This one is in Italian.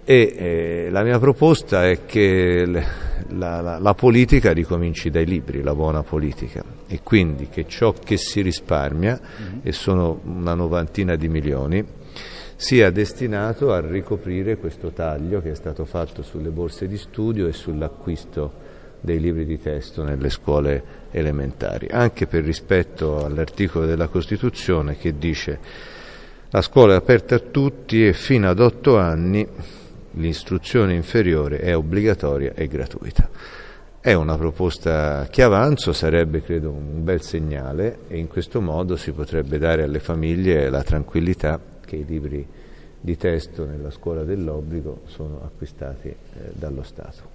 la mia proposta è che la politica ricominci dai libri, la buona politica, e quindi che ciò che si risparmia, e sono una 90 di milioni, sia destinato a ricoprire questo taglio che è stato fatto sulle borse di studio e sull'acquisto dei libri di testo nelle scuole elementari, anche per rispetto all'articolo della Costituzione che dice: la scuola è aperta a tutti e fino ad 8 anni l'istruzione inferiore è obbligatoria e gratuita. È una proposta che avanzo, sarebbe credo un bel segnale, e in questo modo si potrebbe dare alle famiglie la tranquillità che i libri di testo nella scuola dell'obbligo sono acquistati dallo Stato.